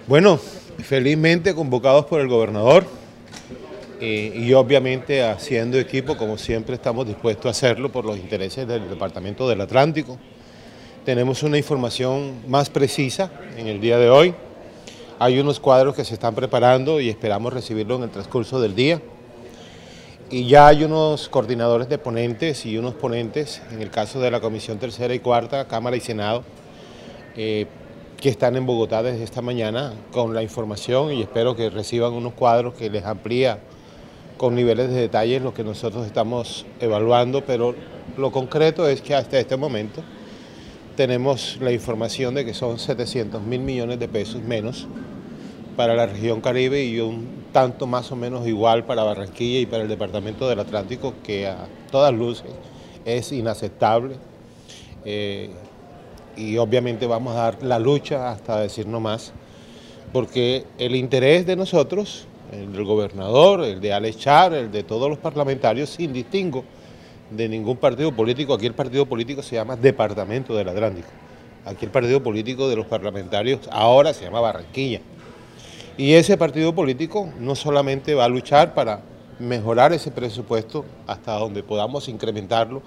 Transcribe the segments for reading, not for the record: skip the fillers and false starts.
Bueno, felizmente convocados por el gobernador y obviamente haciendo equipo, como siempre estamos dispuestos a hacerlo por los intereses del Departamento del Atlántico. Tenemos una información más precisa en el día de hoy. Hay unos cuadros que se están preparando y esperamos recibirlo en el transcurso del día. Y ya hay unos coordinadores de ponentes y unos ponentes, en el caso de la Comisión Tercera y Cuarta, Cámara y Senado, que están en Bogotá desde esta mañana con la información y espero que reciban unos cuadros que les amplía con niveles de detalle lo que nosotros estamos evaluando, pero lo concreto es que hasta este momento tenemos la información de que son 700.000 millones de pesos menos para la región Caribe y un tanto más o menos igual para Barranquilla y para el Departamento del Atlántico, que a todas luces es inaceptable. Y obviamente vamos a dar la lucha hasta decir no más, porque el interés de nosotros, el del gobernador, el de Alex Char, el de todos los parlamentarios, sin distingo de ningún partido político. Aquí el partido político se llama Departamento del Atlántico, aquí el partido político de los parlamentarios ahora se llama Barranquilla. Y ese partido político no solamente va a luchar para mejorar ese presupuesto hasta donde podamos incrementarlo,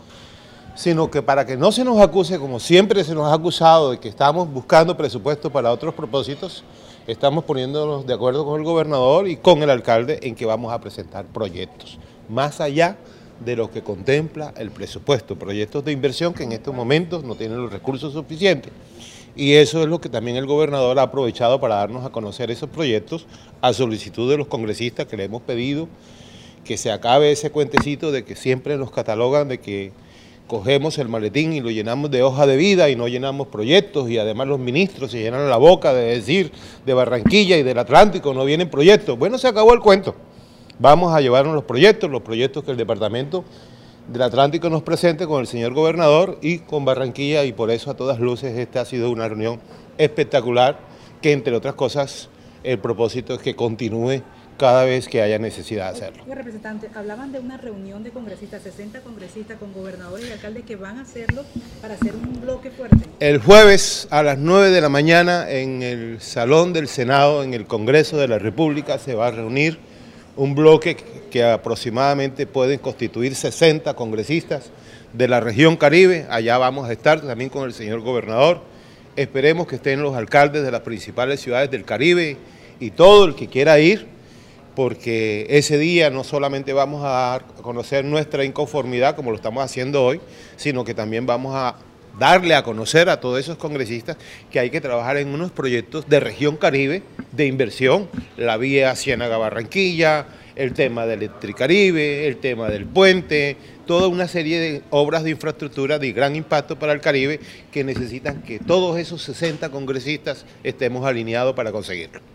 sino que para que no se nos acuse, como siempre se nos ha acusado, de que estamos buscando presupuesto para otros propósitos, estamos poniéndonos de acuerdo con el gobernador y con el alcalde en que vamos a presentar proyectos, más allá de lo que contempla el presupuesto, proyectos de inversión que en estos momentos no tienen los recursos suficientes. Y eso es lo que también el gobernador ha aprovechado para darnos a conocer esos proyectos a solicitud de los congresistas que le hemos pedido que se acabe ese cuentecito de que siempre nos catalogan de que cogemos el maletín y lo llenamos de hoja de vida y no llenamos proyectos, y además los ministros se llenan la boca de decir de Barranquilla y del Atlántico no vienen proyectos. Bueno, se acabó el cuento. Vamos a llevarnos los proyectos que el Departamento del Atlántico nos presente con el señor gobernador y con Barranquilla, y por eso a todas luces esta ha sido una reunión espectacular que, entre otras cosas, el propósito es que continúe cada vez que haya necesidad de hacerlo. Representante, hablaban de una reunión de congresistas, 60 congresistas con gobernadores y alcaldes que van a hacerlo para hacer un bloque fuerte. El jueves a las 9 de la mañana en el Salón del Senado, en el Congreso de la República, se va a reunir un bloque que aproximadamente pueden constituir 60 congresistas de la región Caribe. Allá vamos a estar también con el señor gobernador. Esperemos que estén los alcaldes de las principales ciudades del Caribe y todo el que quiera ir, porque ese día no solamente vamos a dar a conocer nuestra inconformidad, como lo estamos haciendo hoy, sino que también vamos a darle a conocer a todos esos congresistas que hay que trabajar en unos proyectos de región Caribe, de inversión, la vía Ciénaga-Barranquilla, el tema de Electricaribe, el tema del puente, toda una serie de obras de infraestructura de gran impacto para el Caribe que necesitan que todos esos 60 congresistas estemos alineados para conseguirlo.